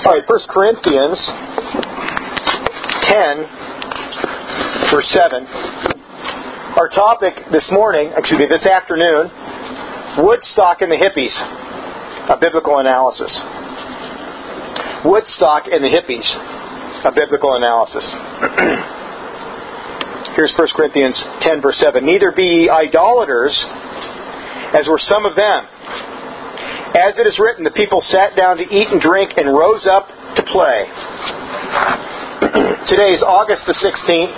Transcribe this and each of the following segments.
All right, 1 Corinthians 10, verse 7. Our topic this afternoon, Woodstock and the hippies, a biblical analysis. Woodstock and the hippies, a biblical analysis. Here's 1 Corinthians 10, verse 7. Neither be ye idolaters, as were some of them. As it is written, the people sat down to eat and drink and rose up to play. Today is August the 16th,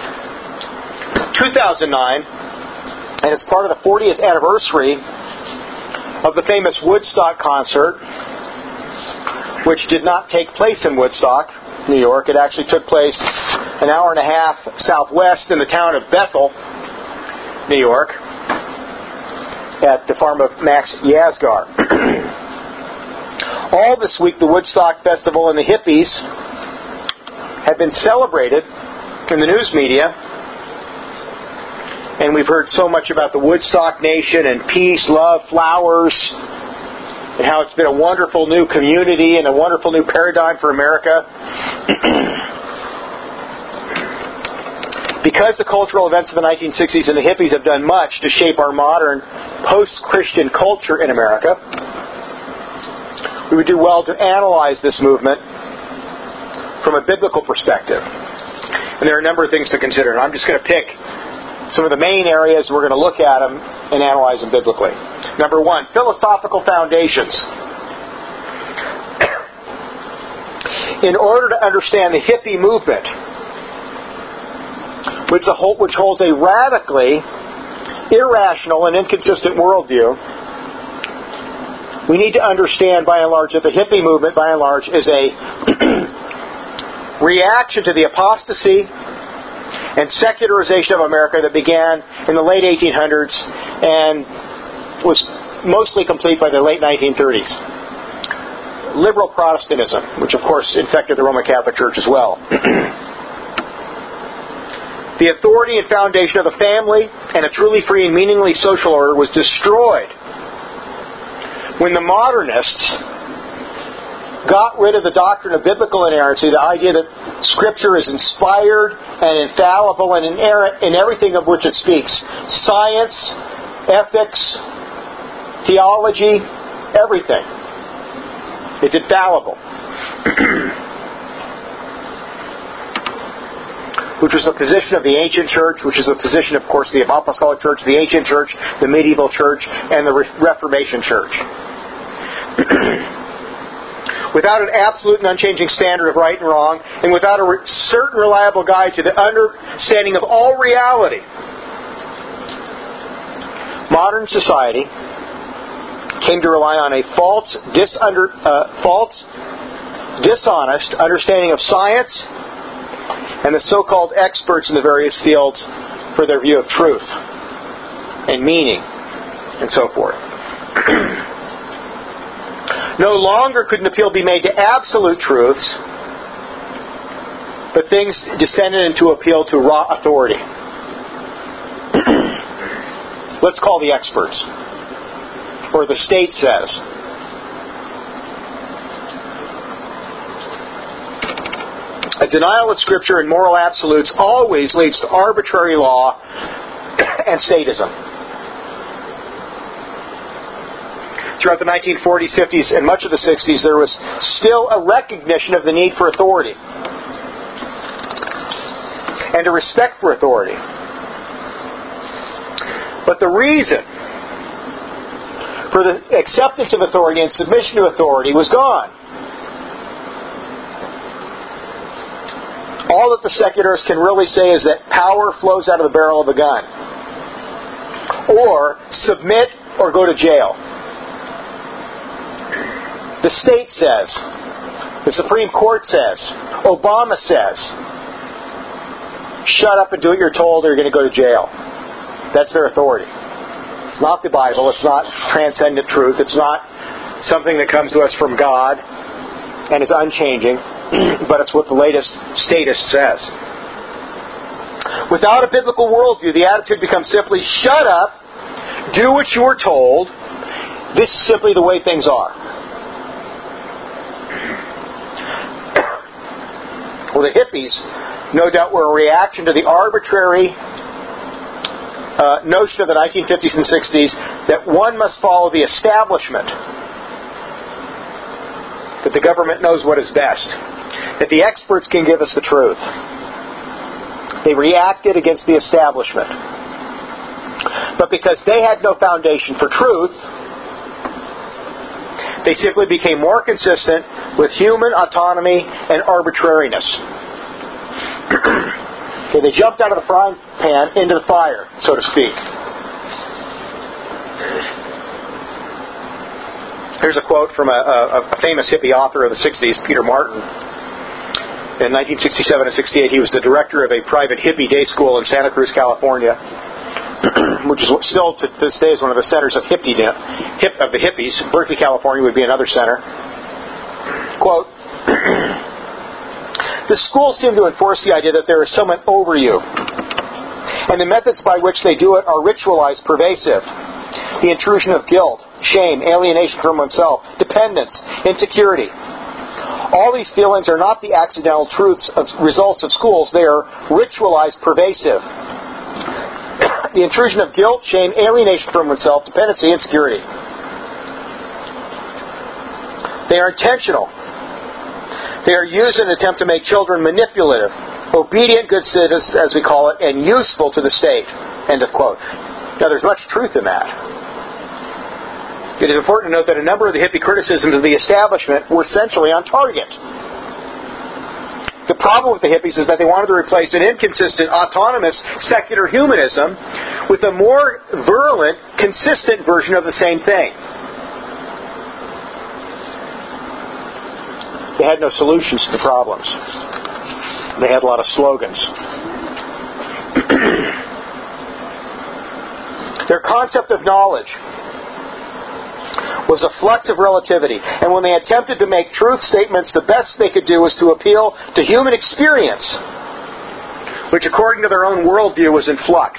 2009, and it's part of the 40th anniversary of the famous Woodstock concert, which did not take place in Woodstock, New York. It actually took place an hour and a half southwest in the town of Bethel, New York, at the farm of Max Yasgar. All this week, the Woodstock Festival and the hippies have been celebrated in the news media, and we've heard so much about the Woodstock Nation and peace, love, flowers, and how it's been a wonderful new community and a wonderful new paradigm for America. Because the cultural events of the 1960s and the hippies have done much to shape our modern post-Christian culture in America, we would do well to analyze this movement from a biblical perspective. And there are a number of things to consider. And I'm just going to pick some of the main areas. We're going to look at them and analyze them biblically. Number one, philosophical foundations. In order to understand the hippie movement, which holds a radically irrational and inconsistent worldview, we need to understand, by and large, that the hippie movement, by and large, is a reaction to the apostasy and secularization of America that began in the late 1800s and was mostly complete by the late 1930s. Liberal Protestantism, which of course infected the Roman Catholic Church as well. The authority and foundation of the family and a truly free and meaningly social order was destroyed when the modernists got rid of the doctrine of biblical inerrancy, the idea that Scripture is inspired and infallible and inerrant in everything of which it speaks. Science, ethics, theology, everything. It's infallible. Which was the position of the ancient church, which is the position, of course, the apostolic church, the ancient church, the medieval church, and the Reformation church. Without an absolute and unchanging standard of right and wrong, and without a certain reliable guide to the understanding of all reality, modern society came to rely on a false, dishonest understanding of science and the so-called experts in the various fields for their view of truth and meaning and so forth. No longer could an appeal be made to absolute truths, but things descended into appeal to raw authority. Let's call the experts. Or the state says. A denial of Scripture and moral absolutes always leads to arbitrary law and statism. Throughout the 1940s, 50s, and much of the 60s, there was still a recognition of the need for authority and a respect for authority. But the reason for the acceptance of authority and submission to authority was gone. All that the secularists can really say is that power flows out of the barrel of a gun. Or submit or go to jail. The state says, the Supreme Court says, Obama says, shut up and do what you're told or you're going to go to jail. That's their authority. It's not the Bible. It's not transcendent truth. It's not something that comes to us from God and is unchanging, but it's what the latest statist says. Without a biblical worldview, the attitude becomes simply, shut up, do what you are told, this is simply the way things are. Well, the hippies, no doubt, were a reaction to the arbitrary notion of the 1950s and 60s that one must follow the establishment, that the government knows what is best, that the experts can give us the truth. They reacted against the establishment. But because they had no foundation for truth, they simply became more consistent with human autonomy and arbitrariness. Okay, they jumped out of the frying pan into the fire, so to speak. Here's a quote from a famous hippie author of the 60s, Peter Martin. In 1967 and 68, he was the director of a private hippie day school in Santa Cruz, California, which is still to this day is one of the centers of the hippies. Berkeley, California would be another center. Quote, "The school seemed to enforce the idea that there is someone over you, and the methods by which they do it are ritualized, pervasive. The intrusion of guilt, shame, alienation from oneself, dependence, insecurity. All these feelings are not the accidental results of schools. They are ritualized, pervasive. The intrusion of guilt, shame, alienation from oneself, dependency, insecurity. They are intentional. They are used in an attempt to make children manipulative, obedient good citizens, as we call it, and useful to the state." End of quote. Now, there's much truth in that. It is important to note that a number of the hippie criticisms of the establishment were essentially on target. The problem with the hippies is that they wanted to replace an inconsistent, autonomous, secular humanism with a more virulent, consistent version of the same thing. They had no solutions to the problems. They had a lot of slogans. Their concept of knowledge was a flux of relativity, and when they attempted to make truth statements, the best they could do was to appeal to human experience, which according to their own worldview was in flux.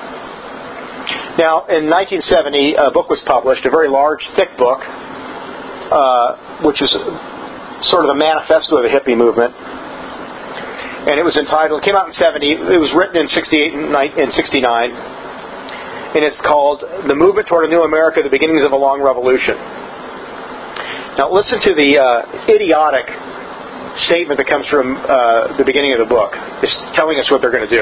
Now, in 1970, a book was published, a very large, thick book, which is sort of the manifesto of the hippie movement, and it was entitled, it came out in 70, it was written in 68 and 69, and it's called The Movement Toward a New America, The Beginnings of a Long Revolution. Now listen to the idiotic statement that comes from the beginning of the book. It's telling us what they're going to do.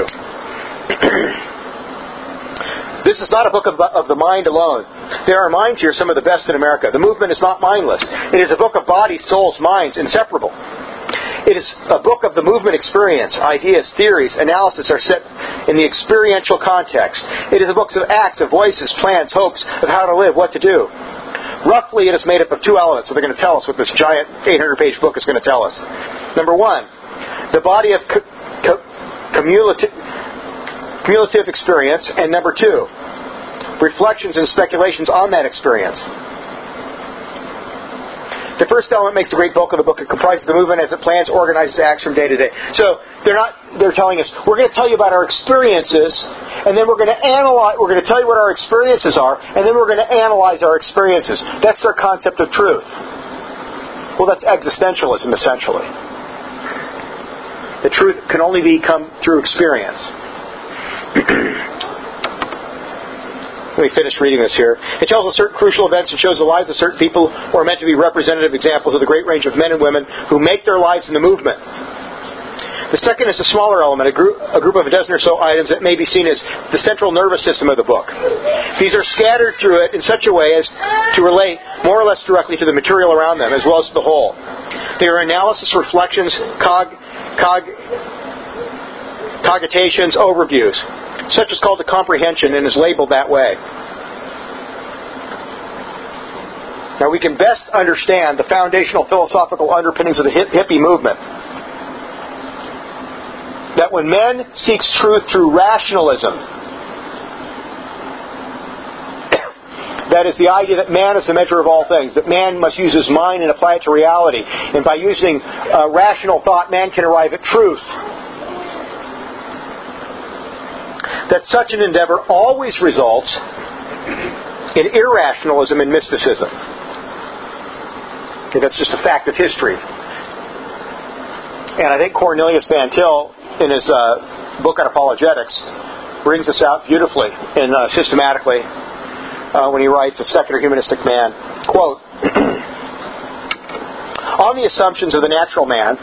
"This is not a book of the mind alone. There are minds here, some of the best in America. The movement is not mindless. It is a book of bodies, souls, minds, inseparable. It is a book of the movement experience. Ideas, theories, analysis are set in the experiential context. It is a book of acts, of voices, plans, hopes, of how to live, what to do. Roughly, it is made up of two elements." So they're going to tell us what this giant 800-page book is going to tell us. Number one, the body of cumulative experience, and number two, reflections and speculations on that experience. The first element makes the great bulk of the book. It comprises the movement as it plans, organizes, acts from day to day. So they're telling us, we're going to tell you about our experiences, and then we're going to analyze, we're going to tell you what our experiences are, and then we're going to analyze our experiences. That's their concept of truth. Well, that's existentialism, essentially. The truth can only come through experience. Let me finish reading this here. It tells us certain crucial events and shows the lives of certain people who are meant to be representative examples of the great range of men and women who make their lives in the movement. The second is a smaller element, a group of a dozen or so items that may be seen as the central nervous system of the book. These are scattered through it in such a way as to relate more or less directly to the material around them, as well as to the whole. They are analysis, reflections, cogitations, overviews. Such is called a comprehension and is labeled that way. Now we can best understand the foundational philosophical underpinnings of the hippie movement. That when men seek truth through rationalism, that is the idea that man is the measure of all things, that man must use his mind and apply it to reality. And by using rational thought, man can arrive at truth. That such an endeavor always results in irrationalism and mysticism. Okay, that's just a fact of history. And I think Cornelius Van Til, in his book on apologetics, brings this out beautifully and systematically when he writes, A Secular Humanistic Man. Quote, on the assumptions of the natural man,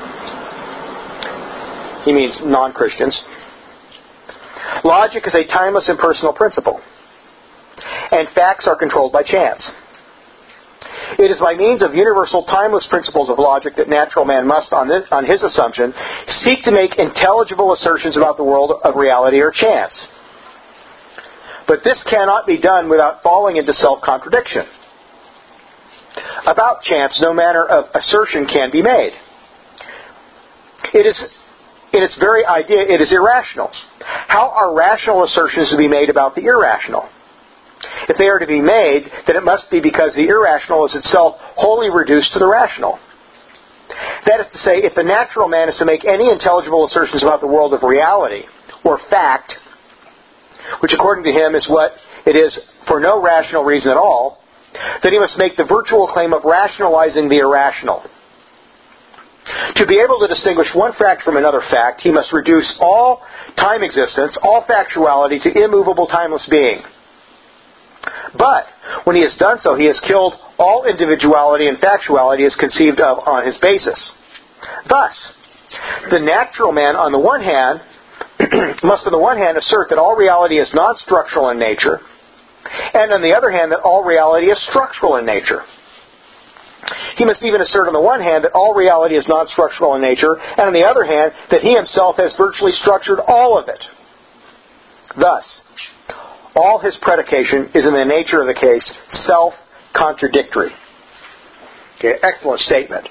he means non-Christians, logic is a timeless impersonal principle, and facts are controlled by chance. It is by means of universal timeless principles of logic that natural man must, on his assumption, seek to make intelligible assertions about the world of reality or chance. But this cannot be done without falling into self-contradiction. About chance, no manner of assertion can be made. It is, in its very idea, it is irrational. How are rational assertions to be made about the irrational? If they are to be made, then it must be because the irrational is itself wholly reduced to the rational. That is to say, if the natural man is to make any intelligible assertions about the world of reality, or fact, which according to him is what it is for no rational reason at all, then he must make the virtual claim of rationalizing the irrational. To be able to distinguish one fact from another fact, he must reduce all time existence, all factuality, to immovable timeless being. But when he has done so, he has killed all individuality and factuality as conceived of on his basis. Thus, the natural man, on the one hand, must on the one hand assert that all reality is non-structural in nature, and on the other hand that all reality is structural in nature. He must even assert on the one hand that all reality is non-structural in nature, and on the other hand that he himself has virtually structured all of it. Thus, all his predication is in the nature of the case self-contradictory. Okay, excellent statement.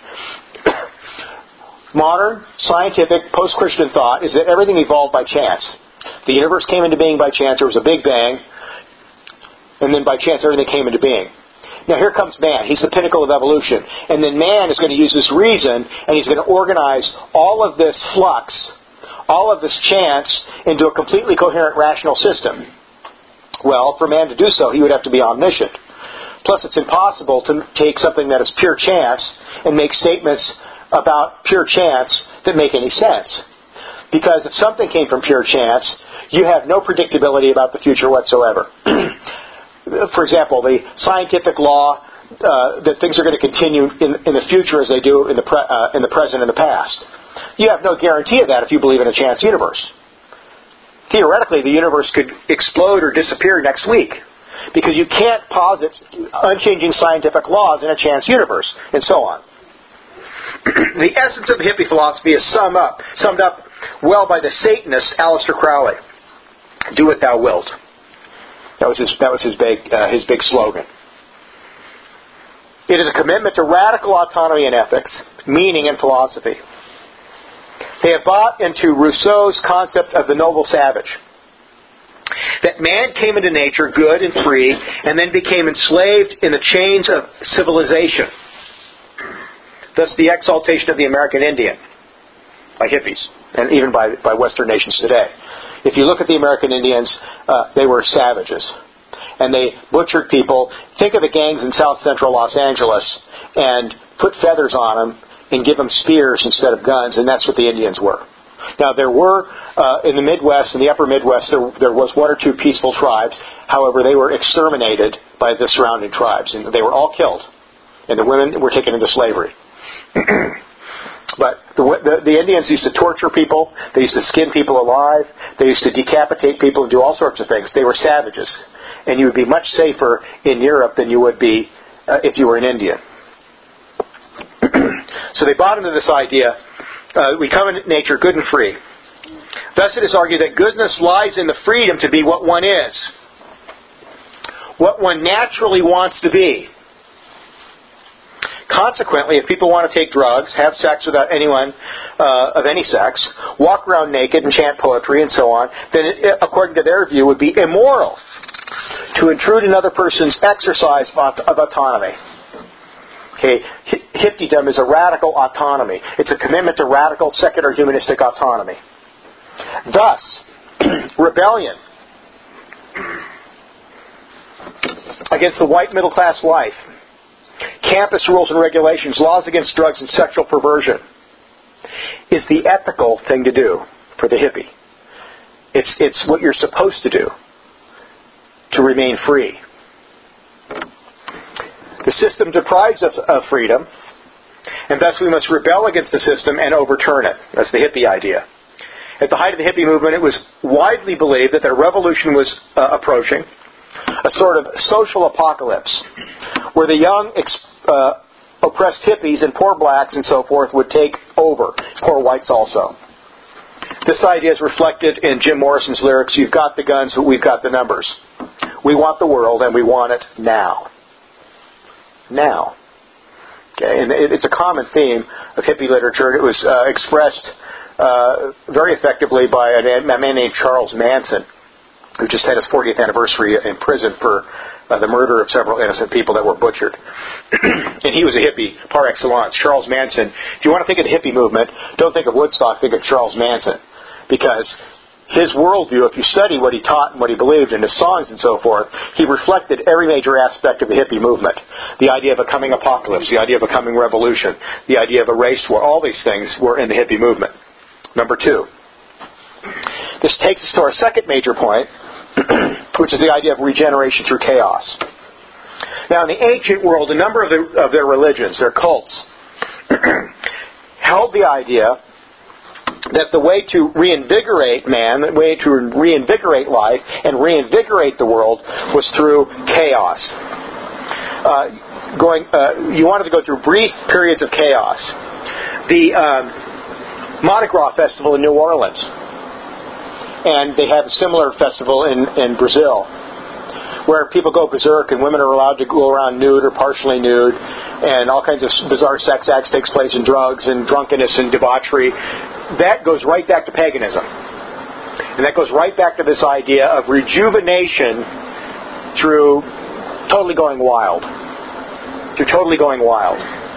Modern, scientific, post-Christian thought is that everything evolved by chance. The universe came into being by chance. There was a Big Bang. And then by chance everything came into being. Now here comes man. He's the pinnacle of evolution. And then man is going to use this reason, and he's going to organize all of this flux, all of this chance, into a completely coherent rational system. Well, for man to do so, he would have to be omniscient. Plus, it's impossible to take something that is pure chance and make statements about pure chance that make any sense. Because if something came from pure chance, you have no predictability about the future whatsoever. For example, the scientific law that things are going to continue in the future as they do in the present and the past. You have no guarantee of that if you believe in a chance universe. Theoretically, the universe could explode or disappear next week, because you can't posit unchanging scientific laws in a chance universe, and so on. The essence of the hippie philosophy is summed up well by the Satanist Aleister Crowley. Do what thou wilt. That was his big slogan. It is a commitment to radical autonomy in ethics, meaning, and philosophy. They have bought into Rousseau's concept of the noble savage. That man came into nature good and free, and then became enslaved in the chains of civilization. Thus the exaltation of the American Indian by hippies, and even by Western nations today. If you look at the American Indians, they were savages. And they butchered people. Think of the gangs in south central Los Angeles and put feathers on them and give them spears instead of guns, and that's what the Indians were. Now, there were, in the Midwest, in the upper Midwest, there was one or two peaceful tribes. However, they were exterminated by the surrounding tribes, and they were all killed. And the women were taken into slavery. But the Indians used to torture people. They used to skin people alive. They used to decapitate people and do all sorts of things. They were savages. And you would be much safer in Europe than you would be if you were an Indian. So they bought into this idea, we come in nature good and free. Thus it is argued that goodness lies in the freedom to be what one is, what one naturally wants to be. Consequently, if people want to take drugs, have sex without anyone of any sex, walk around naked and chant poetry and so on, then it, according to their view, would be immoral to intrude another person's exercise of autonomy. Okay, hippiedom is a radical autonomy. It's a commitment to radical secular humanistic autonomy. Thus, rebellion against the white middle class life, campus rules and regulations, laws against drugs and sexual perversion, is the ethical thing to do for the hippie. It's what you're supposed to do to remain free. The system deprives us of freedom, and thus we must rebel against the system and overturn it. That's the hippie idea. At the height of the hippie movement, it was widely believed that a revolution was approaching, a sort of social apocalypse, where the young, oppressed hippies and poor blacks and so forth would take over, poor whites also. This idea is reflected in Jim Morrison's lyrics, "You've got the guns, but we've got the numbers. We want the world, and we want it now." Now. Okay, and it's a common theme of hippie literature. It was expressed very effectively by a man named Charles Manson, who just had his 40th anniversary in prison for the murder of several innocent people that were butchered. And he was a hippie par excellence. Charles Manson, if you want to think of the hippie movement, don't think of Woodstock, think of Charles Manson. Because his worldview, if you study what he taught and what he believed in his songs and so forth, he reflected every major aspect of the hippie movement. The idea of a coming apocalypse, the idea of a coming revolution, the idea of a race war, all these things were in the hippie movement. Number 2. This takes us to our second major point, which is the idea of regeneration through chaos. Now, in the ancient world, a number of their religions, their cults, held the idea that the way to reinvigorate man, the way to reinvigorate life and reinvigorate the world was through chaos. You wanted to go through brief periods of chaos. The Mardi Gras festival in New Orleans, and they have a similar festival in Brazil, where people go berserk and women are allowed to go around nude or partially nude, and all kinds of bizarre sex acts takes place, and drugs and drunkenness and debauchery. That goes right back to paganism. And that goes right back to this idea of rejuvenation through totally going wild. Through totally going wild.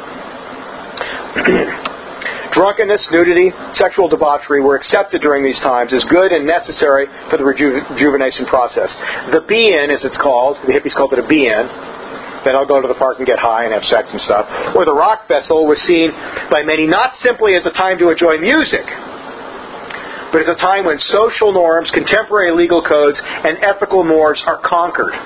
Drunkenness, nudity, sexual debauchery were accepted during these times as good and necessary for the rejuvenation process. The be-in, as it's called, the hippies called it a be-in, then I'll go to the park and get high and have sex and stuff, or the rock festival was seen by many not simply as a time to enjoy music, but as a time when social norms, contemporary legal codes, and ethical mores are conquered.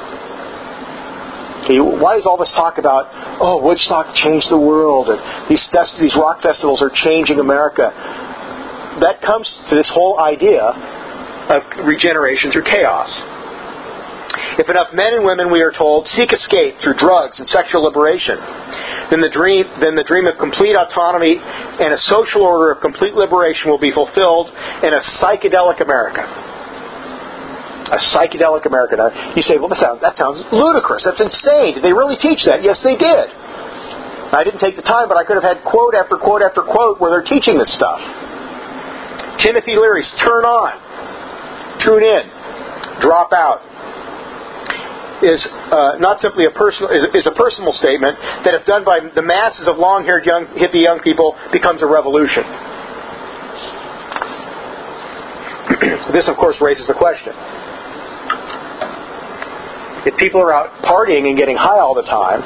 Why is all this talk about, Woodstock changed the world, and these rock festivals are changing America? That comes to this whole idea of regeneration through chaos. If enough men and women, we are told, seek escape through drugs and sexual liberation, then the dream of complete autonomy and a social order of complete liberation will be fulfilled in a psychedelic America. A psychedelic America. Now, you say, well, that sounds ludicrous. That's insane. Did they really teach that? Yes, they did. I didn't take the time, but I could have had quote after quote after quote where they're teaching this stuff. Timothy Leary's Turn On, Tune In, Drop Out is not simply a personal statement that, if done by the masses of long-haired hippie young people, becomes a revolution. This, of course, raises the question. If people are out partying and getting high all the time,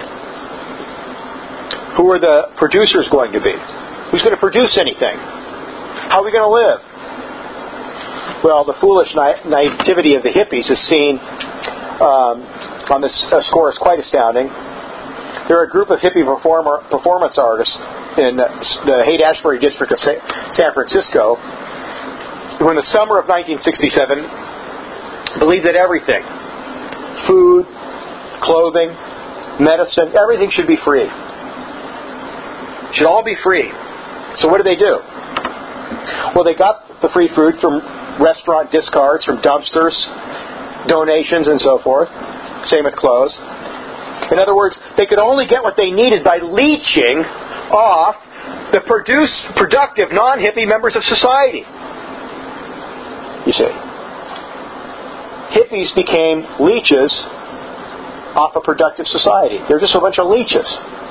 who are the producers going to be? Who's going to produce anything? How are we going to live? Well, the foolish naivety of the hippies is seen on this score is quite astounding. There are a group of hippie performance artists in the Haight-Ashbury district of San Francisco who, in the summer of 1967, believed that everything, food, clothing, medicine, everything should be free. Should all be free. So what do? Well, they got the free food from restaurant discards, from dumpsters, donations, and so forth. Same with clothes. In other words, they could only get what they needed by leeching off the productive non-hippie members of society. You see. Hippies became leeches off a productive society. They're just a bunch of leeches.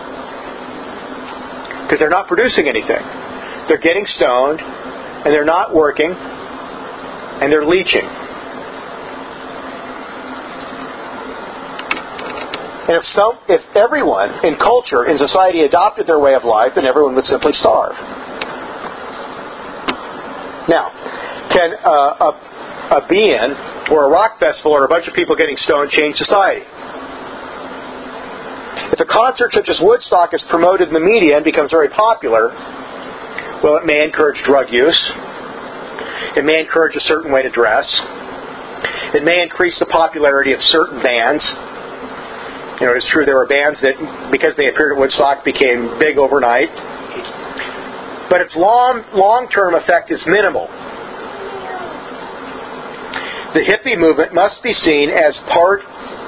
Because they're not producing anything. They're getting stoned, and they're not working, and they're leeching. And if everyone in culture, in society, adopted their way of life, then everyone would simply starve. Now, can a be-in or a rock festival or a bunch of people getting stoned change society? If a concert such as Woodstock is promoted in the media and becomes very popular, well, it may encourage drug use. It may encourage a certain way to dress. It may increase the popularity of certain bands. You know, it's true there were bands that, because they appeared at Woodstock, became big overnight. But its long-term effect is minimal. The hippie movement must be seen as part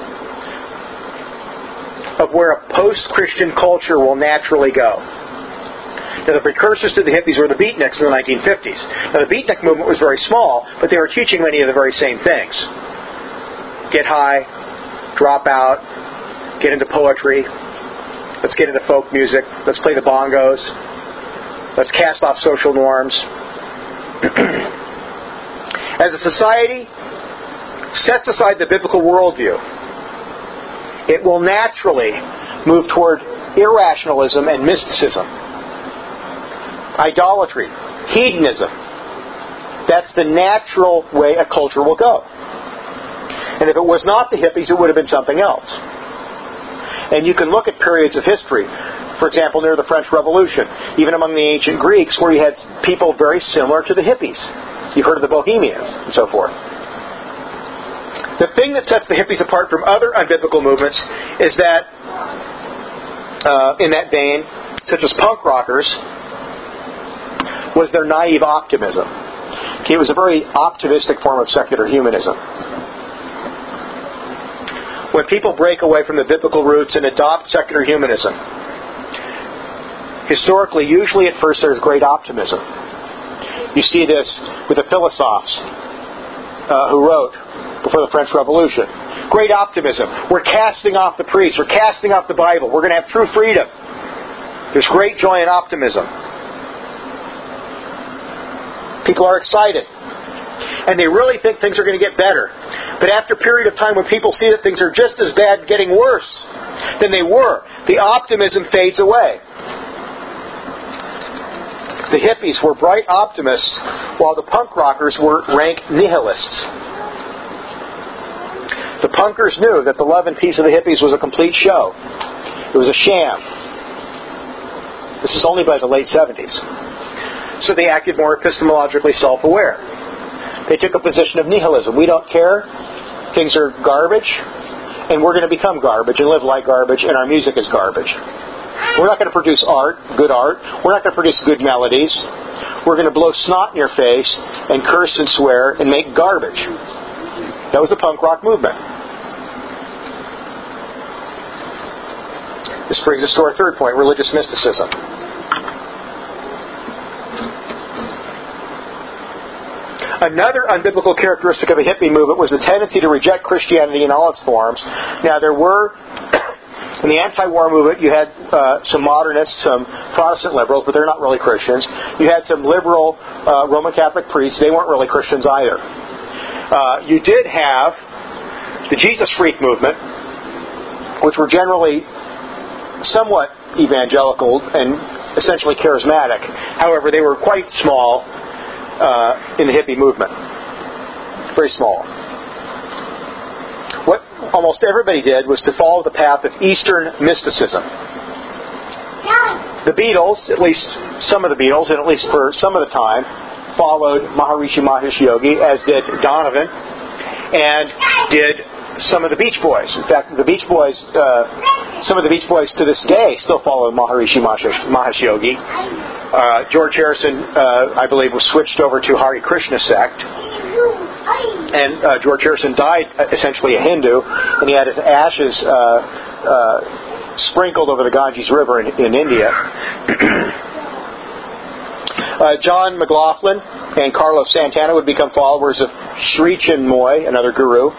of where a post-Christian culture will naturally go. Now, the precursors to the hippies were the beatniks in the 1950s. Now, the beatnik movement was very small, but they were teaching many of the very same things. Get high, drop out, get into poetry, let's get into folk music, let's play the bongos, let's cast off social norms. As a society sets aside the biblical worldview, it will naturally move toward irrationalism and mysticism. Idolatry, hedonism. That's the natural way a culture will go. And if it was not the hippies, it would have been something else. And you can look at periods of history, for example, near the French Revolution, even among the ancient Greeks, where you had people very similar to the hippies. You've heard of the Bohemians and so forth. The thing that sets the hippies apart from other unbiblical movements is that, in that vein, such as punk rockers, was their naive optimism. Okay, it was a very optimistic form of secular humanism. When people break away from the biblical roots and adopt secular humanism, historically, usually at first there's great optimism. You see this with the philosophes who wrote before the French Revolution. Great optimism. We're casting off the priests. We're casting off the Bible. We're going to have true freedom. There's great joy and optimism. People are excited. And they really think things are going to get better. But after a period of time when people see that things are just as bad, getting worse than they were, the optimism fades away. The hippies were bright optimists, while the punk rockers were rank nihilists. The punkers knew that the love and peace of the hippies was a complete show. It was a sham. This is only by the late 70s. So they acted more epistemologically self-aware. They took a position of nihilism. We don't care. Things are garbage, and we're going to become garbage and live like garbage, and our music is garbage. We're not going to produce art, good art. We're not going to produce good melodies. We're going to blow snot in your face and curse and swear and make garbage. That was the punk rock movement. This brings us to our third point, religious mysticism. Another unbiblical characteristic of the hippie movement was the tendency to reject Christianity in all its forms. Now, there were, in the anti-war movement, you had some modernists, some Protestant liberals, but they're not really Christians. You had some liberal Roman Catholic priests. They weren't really Christians either. You did have the Jesus Freak movement, which were generally somewhat evangelical and essentially charismatic. However, they were quite small in the hippie movement. Very small. What almost everybody did was to follow the path of Eastern mysticism. The Beatles, at least some of the Beatles, and at least for some of the time, followed Maharishi Mahesh Yogi, as did Donovan, and did some of the Beach Boys. In fact, the Beach Boys, some of the Beach Boys to this day still follow Maharishi Mahesh Yogi. George Harrison, I believe, was switched over to Hare Krishna sect. And George Harrison died essentially a Hindu, and he had his ashes sprinkled over the Ganges River in India. John McLaughlin and Carlos Santana would become followers of Sri Chinmoy, another guru.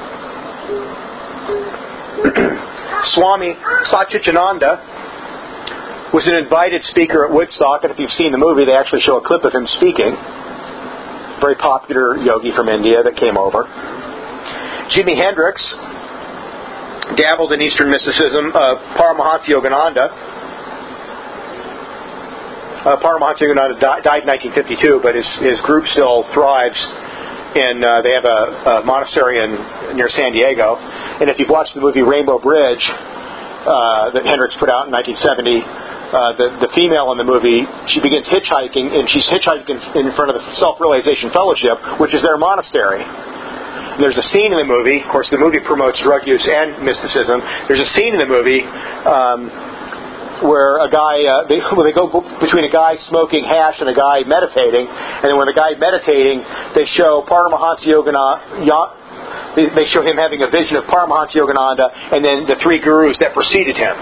Swami Satchidananda was an invited speaker at Woodstock, and if you've seen the movie, they actually show a clip of him speaking. Very popular yogi from India that came over. Jimi Hendrix dabbled in Eastern mysticism. Paramahansa Yogananda Paramahansa Yogananda died in 1952, but his group still thrives. And they have a monastery near San Diego. And if you've watched the movie Rainbow Bridge that Hendricks put out in 1970, the female in the movie, she begins hitchhiking, and she's hitchhiking in front of the Self-Realization Fellowship, which is their monastery. And there's a scene in the movie, of course the movie promotes drug use and mysticism, there's a scene in the movie where a guy, they go between a guy smoking hash and a guy meditating, and then when the guy meditating, they show Paramahansa Yogananda, they show him having a vision of Paramahansa Yogananda and then the three gurus that preceded him.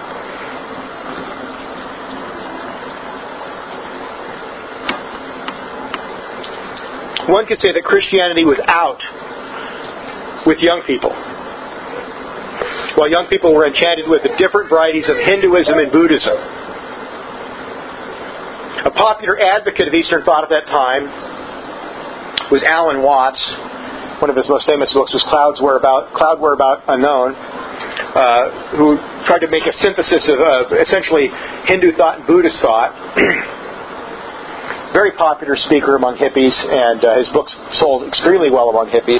One could say that Christianity was out with young people, while young people were enchanted with the different varieties of Hinduism and Buddhism. A popular advocate of Eastern thought at that time was Alan Watts. One of his most famous books was Cloud Whereabout Unknown, who tried to make a synthesis of essentially Hindu thought and Buddhist thought. Very popular speaker among hippies, and his books sold extremely well among hippies.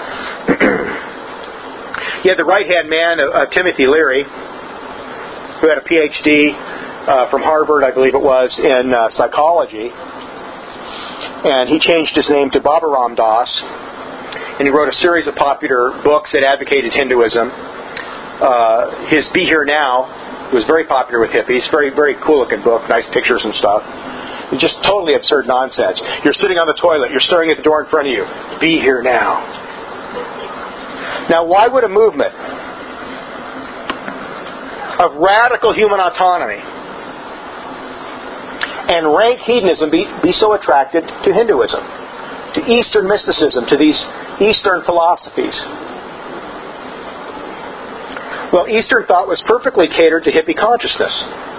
He had the right-hand man, Timothy Leary, who had a PhD from Harvard, I believe it was, in psychology. And he changed his name to Baba Ram Das, and he wrote a series of popular books that advocated Hinduism. His Be Here Now was very popular with hippies. Very, very cool-looking book, nice pictures and stuff. It's just totally absurd nonsense. You're sitting on the toilet, you're staring at the door in front of you. Be here now. Now, why would a movement of radical human autonomy and rank hedonism be so attracted to Hinduism, to Eastern mysticism, to these Eastern philosophies? Well, Eastern thought was perfectly catered to hippie consciousness.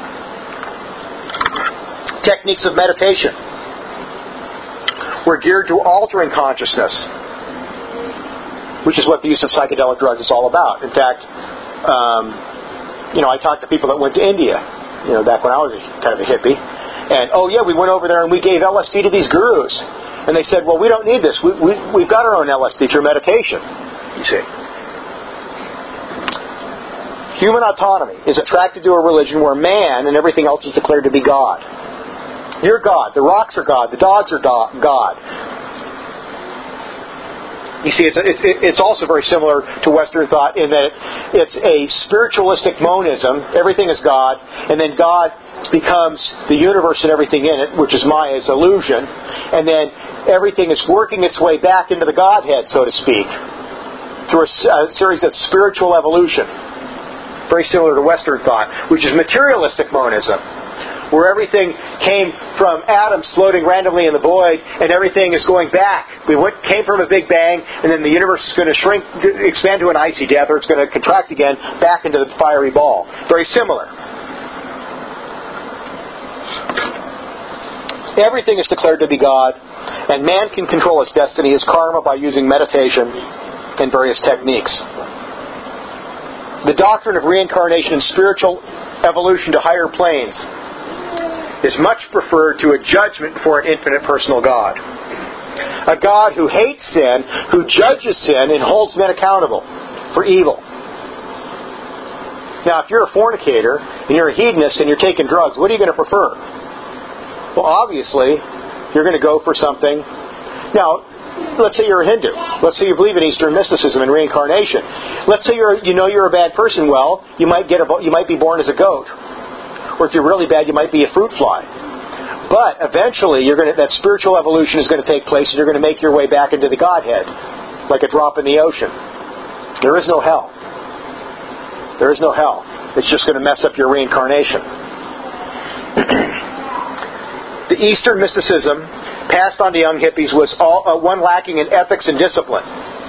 Techniques of meditation were geared to altering consciousness, which is what the use of psychedelic drugs is all about. In fact, I talked to people that went to India, back when I was kind of a hippie, and we went over there and we gave LSD to these gurus, and they said, well, we don't need this. We've got our own LSD through meditation. You see, human autonomy is attracted to a religion where man and everything else is declared to be God. You're God. The rocks are God. The dogs are God. You see, it's also very similar to Western thought in that it's a spiritualistic monism. Everything is God, and then God becomes the universe and everything in it, which is Maya's illusion, and then everything is working its way back into the Godhead, so to speak, through a series of spiritual evolution. Very similar to Western thought, which is materialistic monism, where everything came from atoms floating randomly in the void, and everything is going back. Came from a big bang, and then the universe is going to expand to an icy death, or it's going to contract again back into the fiery ball. Very similar. Everything is declared to be God, and man can control his destiny, his karma, by using meditation and various techniques. The doctrine of reincarnation and spiritual evolution to higher planes is much preferred to a judgment before an infinite personal God. A God who hates sin, who judges sin, and holds men accountable for evil. Now, if you're a fornicator, and you're a hedonist, and you're taking drugs, what are you going to prefer? Well, obviously, you're going to go for something. Now, let's say you're a Hindu. Let's say you believe in Eastern mysticism and reincarnation. Let's say you're a bad person. Well, you might be born as a goat. Or if you're really bad, you might be a fruit fly. But eventually, that spiritual evolution is going to take place, and you're going to make your way back into the Godhead, like a drop in the ocean. There is no hell. There is no hell. It's just going to mess up your reincarnation. The Eastern mysticism passed on to young hippies was one lacking in ethics and discipline.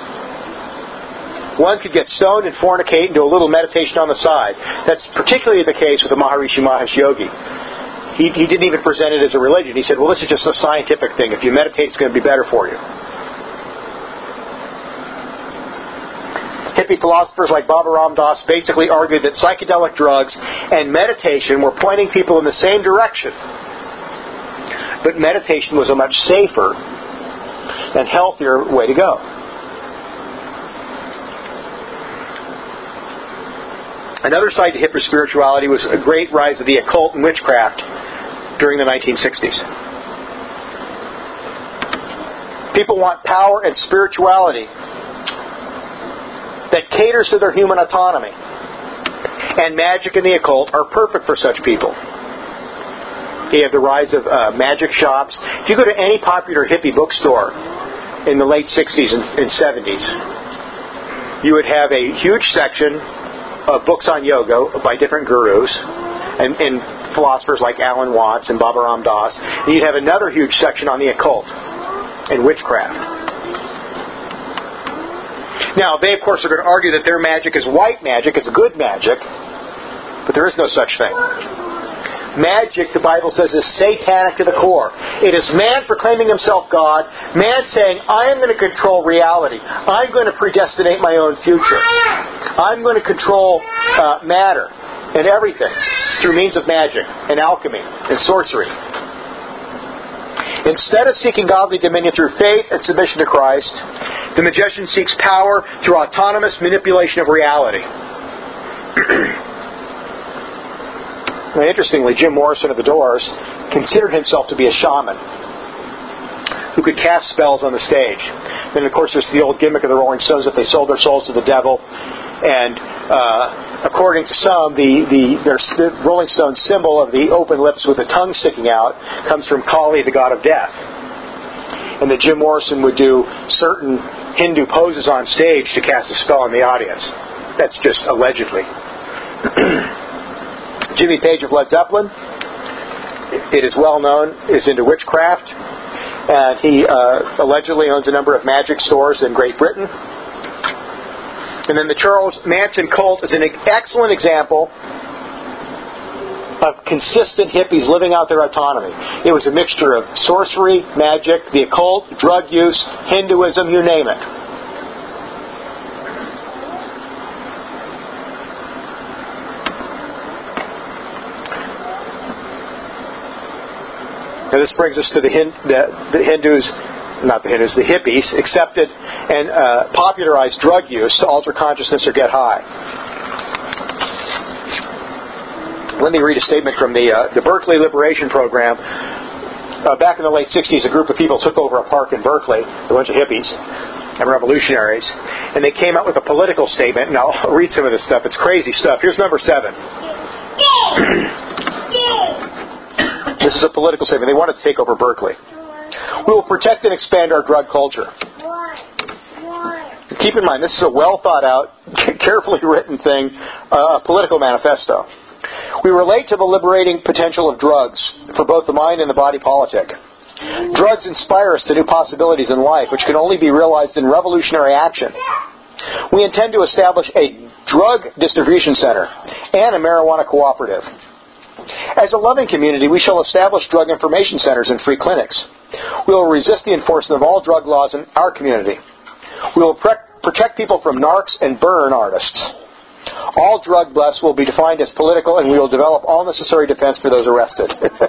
One could get stoned and fornicate and do a little meditation on the side. That's particularly the case with the Maharishi Mahesh Yogi. He didn't even present it as a religion. He said, well, this is just a scientific thing. If you meditate, it's going to be better for you. Hippie philosophers like Baba Ram Das basically argued that psychedelic drugs and meditation were pointing people in the same direction but meditation was a much safer and healthier way to go. Another side to hippie spirituality was a great rise of the occult and witchcraft during the 1960s. People want power and spirituality that caters to their human autonomy. And magic and the occult are perfect for such people. You have the rise of magic shops. If you go to any popular hippie bookstore in the late 60s and 70s, you would have a huge section of books on yoga by different gurus and philosophers like Alan Watts and Baba Ram Dass. And you'd have another huge section on the occult and witchcraft. Now, they, of course, are going to argue that their magic is white magic, it's good magic, but there is no such thing. Magic, the Bible says, is satanic to the core. It is man proclaiming himself God, man saying, I am going to control reality. I'm going to predestinate my own future. I'm going to control matter and everything through means of magic and alchemy and sorcery. Instead of seeking godly dominion through faith and submission to Christ, the magician seeks power through autonomous manipulation of reality. Now, interestingly, Jim Morrison of the Doors considered himself to be a shaman who could cast spells on the stage. Then, of course, there's the old gimmick of the Rolling Stones that they sold their souls to the devil. And according to some, the Rolling Stones symbol of the open lips with the tongue sticking out comes from Kali, the god of death. And that Jim Morrison would do certain Hindu poses on stage to cast a spell on the audience. That's just allegedly. Jimmy Page of Led Zeppelin, it is well known, is into witchcraft, and he allegedly owns a number of magic stores in Great Britain. And then the Charles Manson cult is an excellent example of consistent hippies living out their autonomy. It was a mixture of sorcery, magic, the occult, drug use, Hinduism, you name it. Now this brings us to the hippies accepted and popularized drug use to alter consciousness or get high. Let me read a statement from the Berkeley Liberation Program. Back in the late 60s, a group of people took over a park in Berkeley, a bunch of hippies and revolutionaries, and they came out with a political statement. Now, I'll read some of this stuff. It's crazy stuff. Here's number 7. This is a political statement. They wanted to take over Berkeley. We will protect and expand our drug culture. Keep in mind, this is a well thought out, carefully written thing, a political manifesto. We relate to the liberating potential of drugs for both the mind and the body politic. Drugs inspire us to new possibilities in life, which can only be realized in revolutionary action. We intend to establish a drug distribution center and a marijuana cooperative. As a loving community, we shall establish drug information centers and free clinics. We will resist the enforcement of all drug laws in our community. We will protect people from narcs and burn artists. All drug busts will be defined as political, and we will develop all necessary defense for those arrested.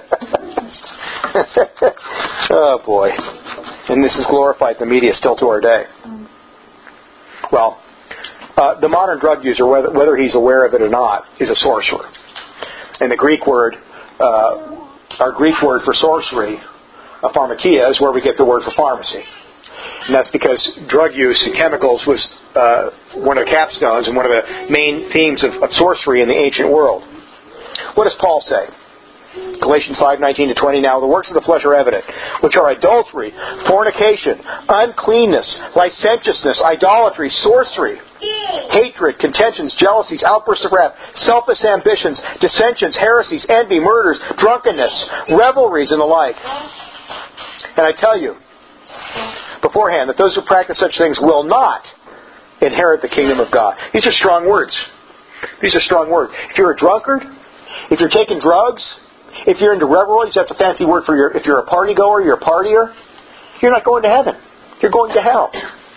Oh, boy. And this is glorified in the media still to our day. Well, the modern drug user, whether he's aware of it or not, is a sorcerer. And the Greek word, our Greek word for sorcery, pharmakia, is where we get the word for pharmacy. And that's because drug use and chemicals was one of the capstones and one of the main themes of sorcery in the ancient world. What does Paul say? Galatians 5:19-20. Now the works of the flesh are evident, which are adultery, fornication, uncleanness, licentiousness, idolatry, sorcery, hatred, contentions, jealousies, outbursts of wrath, selfish ambitions, dissensions, heresies, envy, murders, drunkenness, revelries, and the like. And I tell you beforehand that those who practice such things will not inherit the kingdom of God. These are strong words. These are strong words. If you're a drunkard, if you're taking drugs, if you're into revelries, that's a fancy word for if you're a party goer, you're a partier, you're not going to heaven. You're going to hell.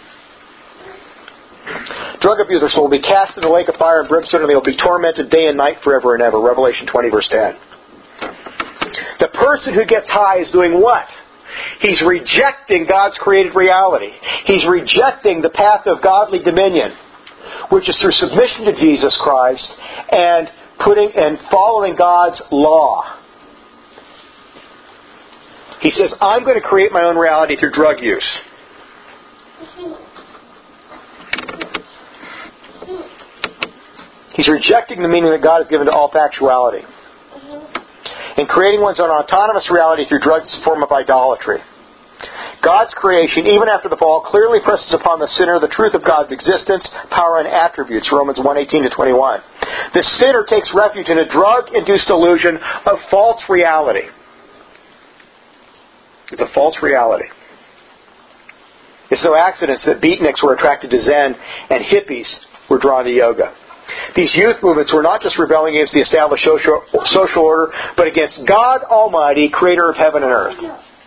Drug abusers will be cast in the lake of fire and brimstone, and they will be tormented day and night forever and ever. Revelation 20, verse 10. The person who gets high is doing what? He's rejecting God's created reality. He's rejecting the path of godly dominion, which is through submission to Jesus Christ and following God's law. He says, I'm going to create my own reality through drug use. He's rejecting the meaning that God has given to all factuality. And creating one's own autonomous reality through drugs is a form of idolatry. God's creation, even after the fall, clearly presses upon the sinner the truth of God's existence, power, and attributes, Romans 1:18-21. The sinner takes refuge in a drug-induced illusion of false reality. It's a false reality. It's no accident that beatniks were attracted to Zen and hippies were drawn to yoga. These youth movements were not just rebelling against the established social order, but against God Almighty, creator of heaven and earth.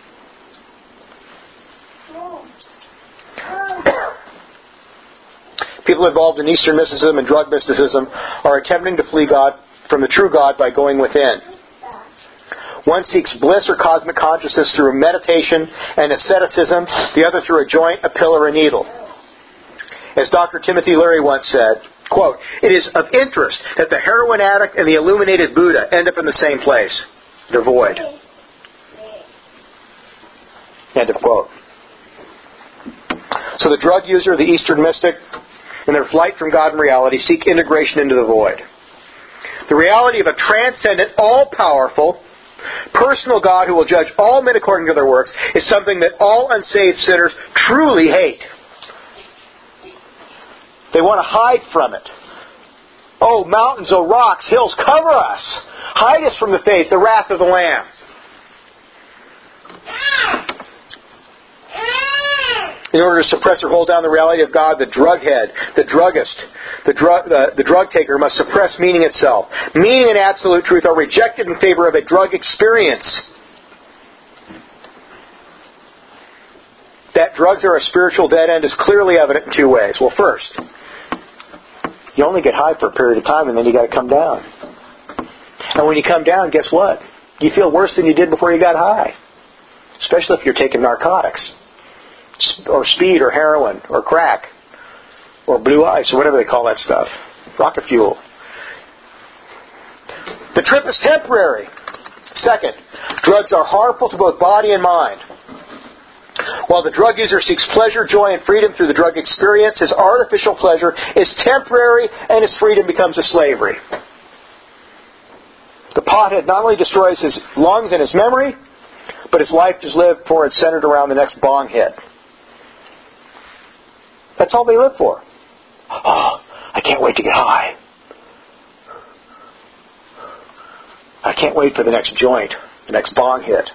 People involved in Eastern mysticism and drug mysticism are attempting to flee God from the true God by going within. One seeks bliss or cosmic consciousness through meditation and asceticism, the other through a joint, a pill, or a needle. As Dr. Timothy Leary once said, quote, "It is of interest that the heroin addict and the illuminated Buddha end up in the same place. They're void." End of quote. So the drug user, the Eastern mystic, in their flight from God and reality, seek integration into the void. The reality of a transcendent, all-powerful, personal God who will judge all men according to their works is something that all unsaved sinners truly hate. They want to hide from it. Oh, mountains, oh, rocks, hills, cover us. Hide us from the face, the wrath of the Lamb. In order to suppress or hold down the reality of God, the drughead, the druggist, the drug taker must suppress meaning itself. Meaning and absolute truth are rejected in favor of a drug experience. That drugs are a spiritual dead end is clearly evident in two ways. Well, first, you only get high for a period of time and then you got to come down. And when you come down, guess what? You feel worse than you did before you got high. Especially if you're taking narcotics. Or speed, or heroin, or crack, or blue ice, or whatever they call that stuff. Rocket fuel. The trip is temporary. Second, drugs are harmful to both body and mind. While the drug user seeks pleasure, joy, and freedom through the drug experience, his artificial pleasure is temporary and his freedom becomes a slavery. The pothead not only destroys his lungs and his memory, but his life is lived for and centered around the next bong hit. That's all they live for. Oh, I can't wait to get high. I can't wait for the next joint, the next bong hit.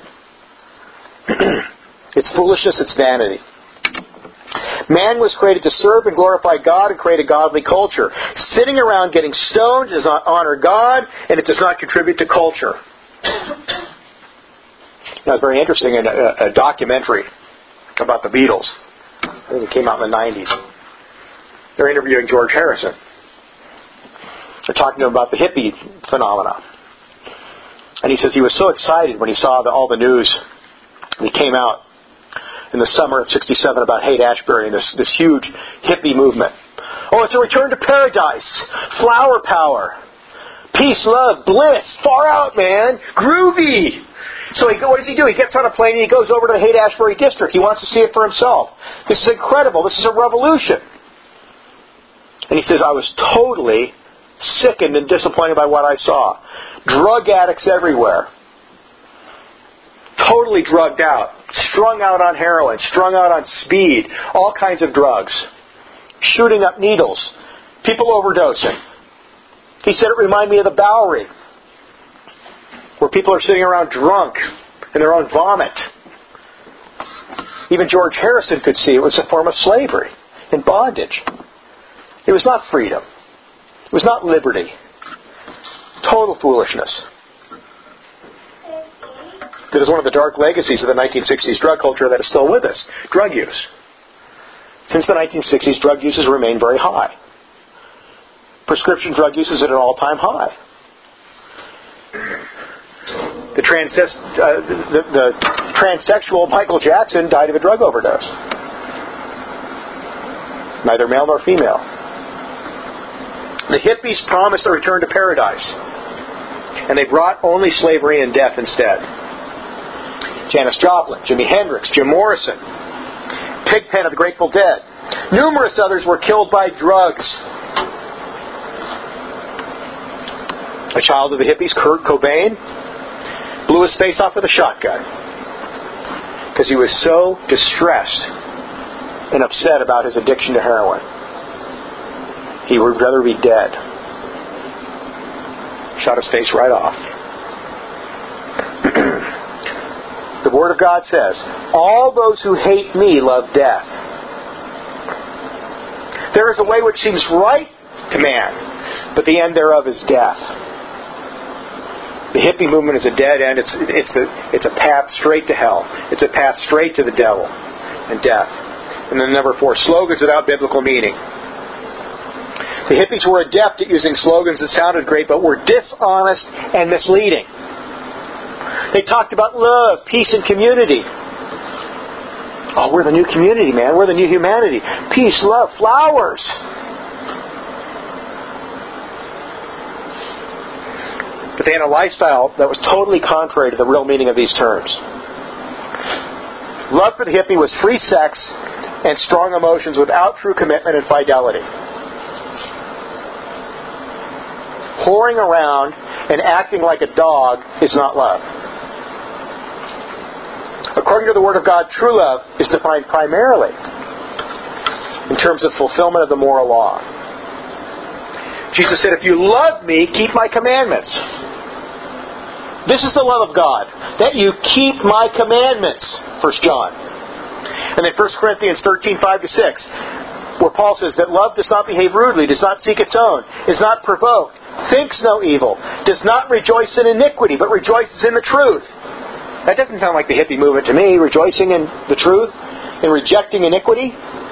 It's foolishness, it's vanity. Man was created to serve and glorify God and create a godly culture. Sitting around getting stoned does not honor God, and it does not contribute to culture. That was very interesting in a documentary about the Beatles. I think it came out in the 90s. They're interviewing George Harrison. They're talking to him about the hippie phenomena. And he says he was so excited when he saw all the news that came out in the summer of '67 about Haight-Ashbury and this huge hippie movement. Oh, it's a return to paradise. Flower power. Peace, love, bliss. Far out, man. Groovy. So what does he do? He gets on a plane and he goes over to the Haight-Ashbury district. He wants to see it for himself. This is incredible. This is a revolution. And he says, I was totally sickened and disappointed by what I saw. Drug addicts everywhere. Totally drugged out. Strung out on heroin. Strung out on speed. All kinds of drugs. Shooting up needles. People overdosing. He said it reminded me of the Bowery, where people are sitting around drunk in their own vomit. Even George Harrison could see it was a form of slavery and bondage. It was not freedom. It was not liberty. Total foolishness. That is one of the dark legacies of the 1960s drug culture that is still with us. Drug use. Since the 1960s, drug use has remained very high. Prescription drug use is at an all-time high. The transsexual Michael Jackson died of a drug overdose. Neither male nor female. The hippies promised a return to paradise, and they brought only slavery and death instead. Janis Joplin, Jimi Hendrix, Jim Morrison, Pigpen of the Grateful Dead. Numerous others were killed by drugs. A child of the hippies, Kurt Cobain, blew his face off with a shotgun because he was so distressed and upset about his addiction to heroin. He would rather be dead. Shot his face right off. The Word of God says, all those who hate me love death. There is a way which seems right to man, but the end thereof is death. The hippie movement is a dead end. It's a path straight to hell. It's a path straight to the devil and death. And then number 4, slogans without biblical meaning. The hippies were adept at using slogans that sounded great but were dishonest and misleading. They talked about love, peace, and community. Oh, we're the new community, man. We're the new humanity. Peace, love, flowers. But they had a lifestyle that was totally contrary to the real meaning of these terms. Love for the hippie was free sex and strong emotions without true commitment and fidelity. Whoring around and acting like a dog is not love. According to the Word of God, true love is defined primarily in terms of fulfillment of the moral law. Jesus said, if you love me, keep my commandments. This is the love of God, that you keep my commandments, 1 John. And then 1 Corinthians 13:5-6, where Paul says that love does not behave rudely, does not seek its own, is not provoked, thinks no evil, does not rejoice in iniquity, but rejoices in the truth. That doesn't sound like the hippie movement to me, rejoicing in the truth, in rejecting iniquity.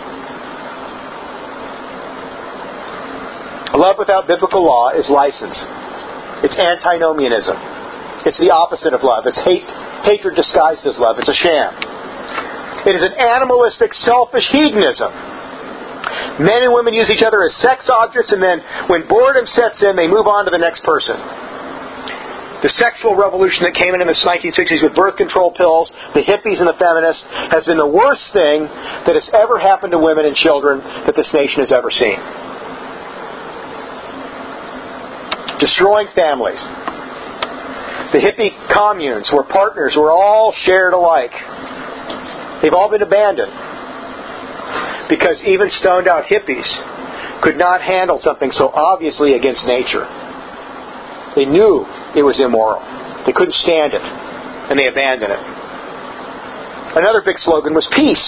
Love without biblical law is license. It's antinomianism. It's the opposite of love. It's hatred disguised as love. It's a sham. It is an animalistic, selfish hedonism. Men and women use each other as sex objects, and then when boredom sets in, they move on to the next person. The sexual revolution that came in the 1960s with birth control pills, the hippies and the feminists, has been the worst thing that has ever happened to women and children that this nation has ever seen. Destroying families. The hippie communes where partners were all shared alike. They've all been abandoned. Because even stoned out hippies could not handle something so obviously against nature. They knew it was immoral. They couldn't stand it. And they abandoned it. Another big slogan was peace.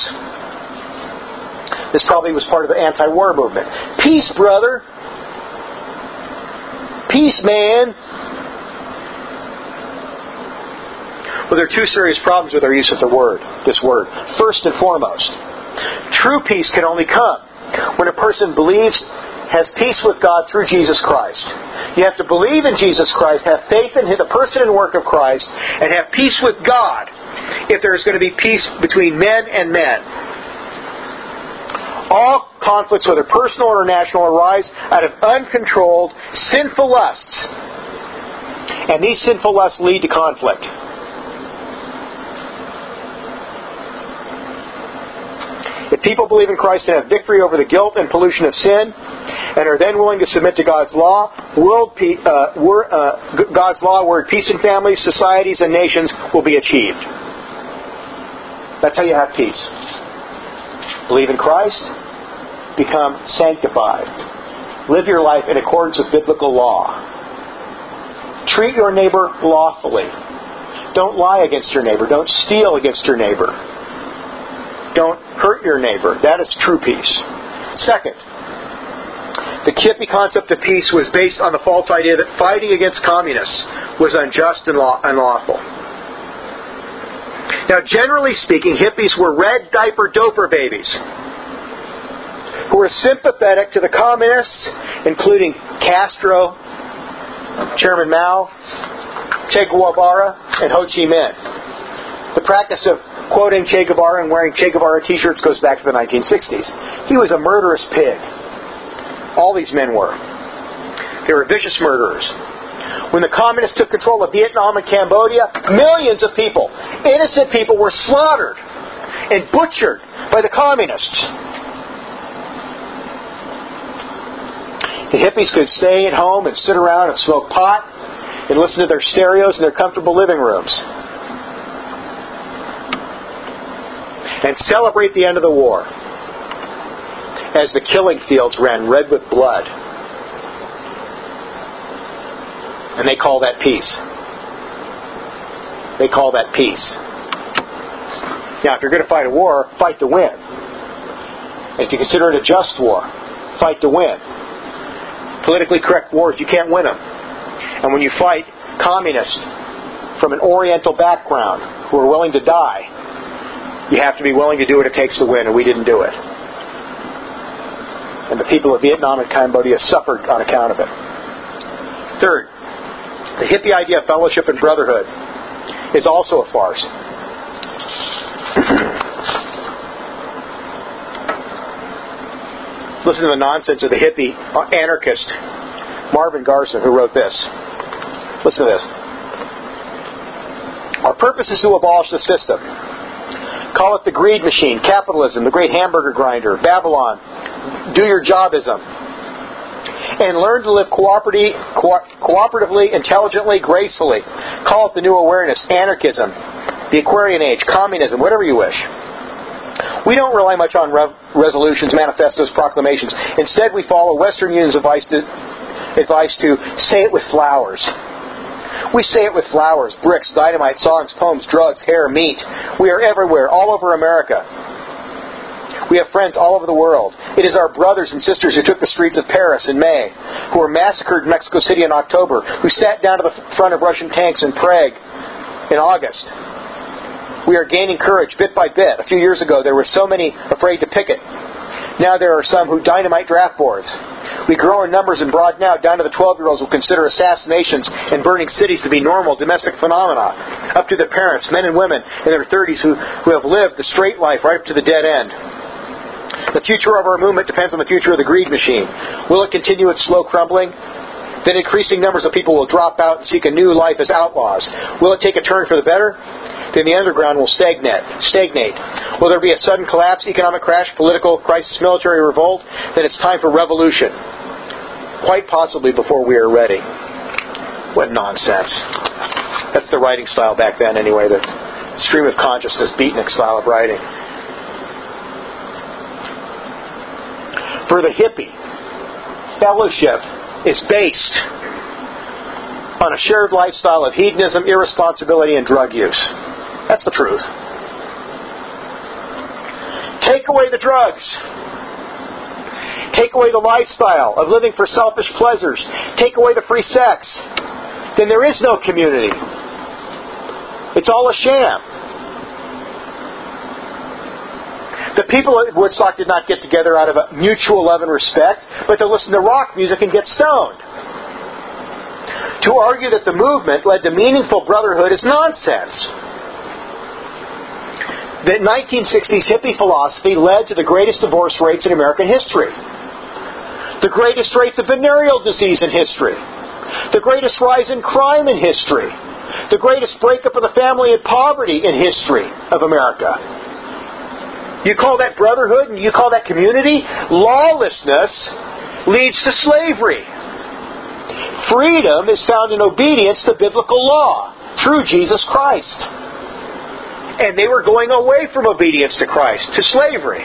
This probably was part of the anti-war movement. Peace, brother. Peace, man. Well, there are two serious problems with our use of this word. First and foremost, true peace can only come when a person has peace with God through Jesus Christ. You have to believe in Jesus Christ, have faith in the person and work of Christ, and have peace with God if there is going to be peace between men and men. All conflicts, whether personal or national, arise out of uncontrolled, sinful lusts. And these sinful lusts lead to conflict. If people believe in Christ and have victory over the guilt and pollution of sin, and are then willing to submit to God's law, God's law, word, peace in families, societies, and nations will be achieved. That's how you have peace. Believe in Christ, become sanctified. Live your life in accordance with biblical law. Treat your neighbor lawfully. Don't lie against your neighbor. Don't steal against your neighbor. Don't hurt your neighbor. That is true peace. Second, the hippie concept of peace was based on the false idea that fighting against communists was unjust and unlawful. Now, generally speaking, hippies were red diaper doper babies who were sympathetic to the communists, including Castro, Chairman Mao, Che Guevara and Ho Chi Minh. The practice of quoting Che Guevara and wearing Che Guevara t-shirts goes back to the 1960s. He was a murderous pig. All these men were. They were vicious murderers. When the communists took control of Vietnam and Cambodia, millions of people, innocent people, were slaughtered and butchered by the communists. The hippies could stay at home and sit around and smoke pot and listen to their stereos in their comfortable living rooms and celebrate the end of the war as the killing fields ran red with blood. And they call that peace. They call that peace. Now, if you're going to fight a war, fight to win. If you consider it a just war, fight to win. Politically correct wars, you can't win them. And when you fight communists from an Oriental background who are willing to die, you have to be willing to do what it takes to win, and we didn't do it. And the people of Vietnam and Cambodia suffered on account of it. Third, the hippie idea of fellowship and brotherhood is also a farce. Listen to the nonsense of the hippie anarchist Marvin Garson, who wrote this. Listen to this. Our purpose is to abolish the system. Call it the greed machine, capitalism, the great hamburger grinder, Babylon, do your jobism. And learn to live cooperatively, intelligently, gracefully. Call it the new awareness, anarchism, the Aquarian age, communism, whatever you wish. We don't rely much on resolutions, manifestos, proclamations. Instead, we follow Western Union's advice to say it with flowers. We say it with flowers, bricks, dynamite, songs, poems, drugs, hair, meat. We are everywhere, all over America. We have friends all over the world. It is our brothers and sisters who took the streets of Paris in May, who were massacred in Mexico City in October, who sat down to the front of Russian tanks in Prague in August. We are gaining courage bit by bit. A few years ago, there were so many afraid to picket. Now there are some who dynamite draft boards. We grow in numbers and broaden out down to the 12-year-olds who consider assassinations and burning cities to be normal domestic phenomena, up to the parents, men and women in their 30s who have lived the straight life right up to the dead end. The future of our movement depends on the future of the greed machine. Will it continue its slow crumbling? Then increasing numbers of people will drop out and seek a new life as outlaws. Will it take a turn for the better? Then the underground will stagnate. Will there be a sudden collapse, economic crash, political crisis, military revolt? Then it's time for revolution. Quite possibly before we are ready. What nonsense. That's the writing style back then anyway, the stream of consciousness, beatnik style of writing. For the hippie, fellowship is based on a shared lifestyle of hedonism, irresponsibility, and drug use. That's the truth. Take away the drugs. Take away the lifestyle of living for selfish pleasures. Take away the free sex. Then there is no community. It's all a sham. The people at Woodstock did not get together out of a mutual love and respect, but to listen to rock music and get stoned. To argue that the movement led to meaningful brotherhood is nonsense. The 1960s hippie philosophy led to the greatest divorce rates in American history. The greatest rates of venereal disease in history. The greatest rise in crime in history. The greatest breakup of the family and poverty in history of America. You call that brotherhood and you call that community? Lawlessness leads to slavery. Freedom is found in obedience to biblical law through Jesus Christ. And they were going away from obedience to Christ to slavery.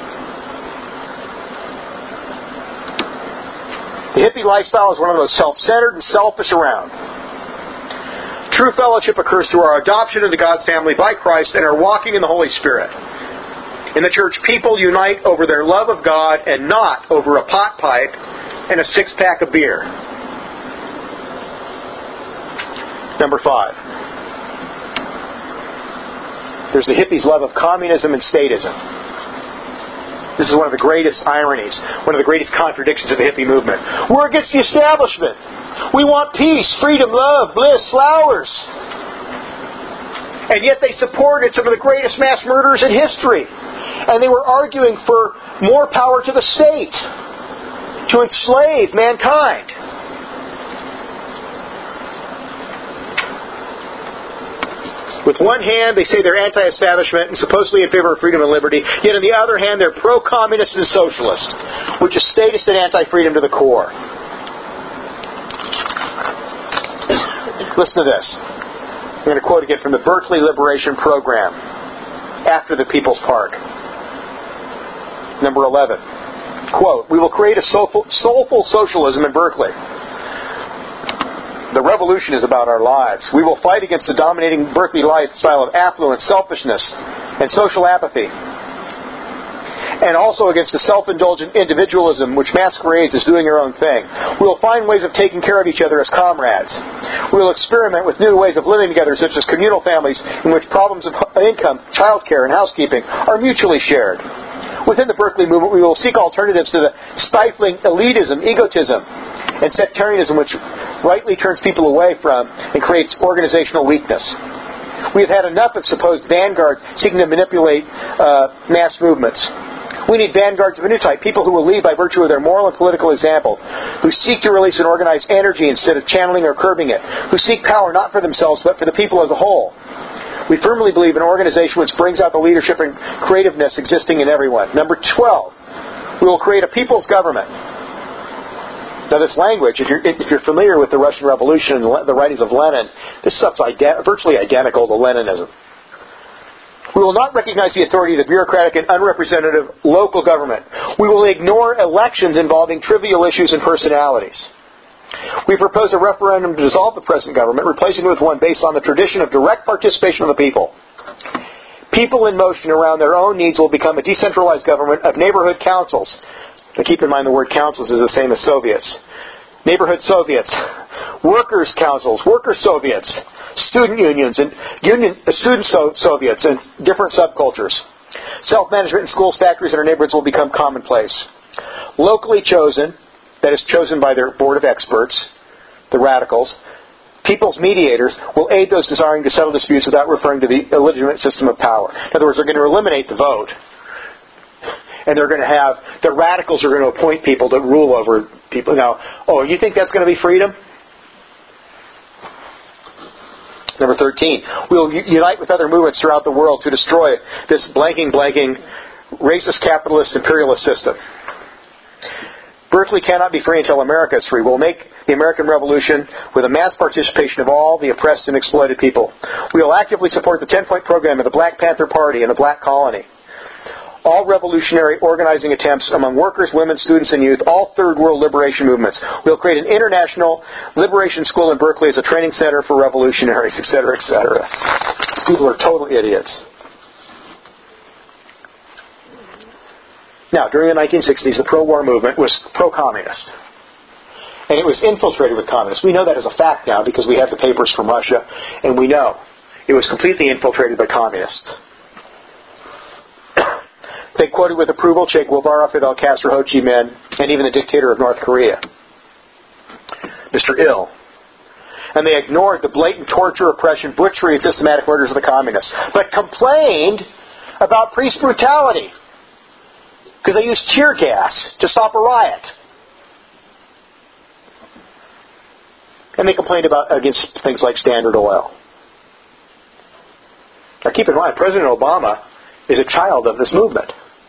The hippie lifestyle is one of the most self-centered and selfish around. True fellowship occurs through our adoption into God's family by Christ and our walking in the Holy Spirit. In the church, people unite over their love of God and not over a pot pipe and a six-pack of beer. Number 5. There's the hippies' love of communism and statism. This is one of the greatest ironies, one of the greatest contradictions of the hippie movement. We're against the establishment. We want peace, freedom, love, bliss, flowers. And yet they supported some of the greatest mass murderers in history. And they were arguing for more power to the state to enslave mankind. With one hand, they say they're anti-establishment and supposedly in favor of freedom and liberty, yet on the other hand, they're pro-communist and socialist, which is statist and anti-freedom to the core. Listen to this. I'm going to quote again from the Berkeley Liberation Program, After the People's Park. Number 11. Quote, "We will create a soulful socialism in Berkeley. The revolution is about our lives. We will fight against the dominating Berkeley lifestyle of affluence, selfishness, and social apathy. And also against the self-indulgent individualism which masquerades as doing your own thing. We will find ways of taking care of each other as comrades. We will experiment with new ways of living together, such as communal families in which problems of income, childcare, and housekeeping are mutually shared. Within the Berkeley movement, we will seek alternatives to the stifling elitism, egotism, and sectarianism which rightly turns people away from and creates organizational weakness. We have had enough of supposed vanguards seeking to manipulate mass movements. We need vanguards of a new type, people who will lead by virtue of their moral and political example, who seek to release and organize energy instead of channeling or curbing it, who seek power not for themselves but for the people as a whole. We firmly believe in an organization which brings out the leadership and creativeness existing in everyone." Number 12, we will create a people's government. Now this language, if you're familiar with the Russian Revolution and the writings of Lenin, this stuff's virtually identical to Leninism. "We will not recognize the authority of the bureaucratic and unrepresentative local government. We will ignore elections involving trivial issues and personalities. We propose a referendum to dissolve the present government, replacing it with one based on the tradition of direct participation of the people. People in motion around their own needs will become a decentralized government of neighborhood councils." Now keep in mind the word councils is the same as Soviets. Neighborhood Soviets, workers' councils, worker Soviets, student unions, and student Soviets, and different subcultures. Self-management in schools, factories, and our neighborhoods will become commonplace. Locally chosen, that is chosen by their board of experts, the radicals, people's mediators will aid those desiring to settle disputes without referring to the illegitimate system of power. In other words, they're going to eliminate the vote. And they're going to have, the radicals are going to appoint people to rule over people. Now, you think that's going to be freedom? Number 13, we will unite with other movements throughout the world to destroy this blanking, racist, capitalist, imperialist system. Berkeley cannot be free until America is free. We'll make the American Revolution with a mass participation of all the oppressed and exploited people. We will actively support the 10-point program of the Black Panther Party and the Black Colony. All revolutionary organizing attempts among workers, women, students, and youth, all third world liberation movements. We'll create an international liberation school in Berkeley as a training center for revolutionaries, etc., etc. These people are total idiots. Now, during the 1960s, the pro-war movement was pro-communist. And it was infiltrated with communists. We know that as a fact now because we have the papers from Russia, and we know it was completely infiltrated by communists. They quoted with approval Che Guevara, Fidel Castro, Ho Chi Minh, and even the dictator of North Korea, Mr. Il. And they ignored the blatant torture, oppression, butchery, and systematic murders of the communists, but complained about police brutality because they used tear gas to stop a riot. And they complained against things like Standard Oil. Now keep in mind, President Obama is a child of this movement.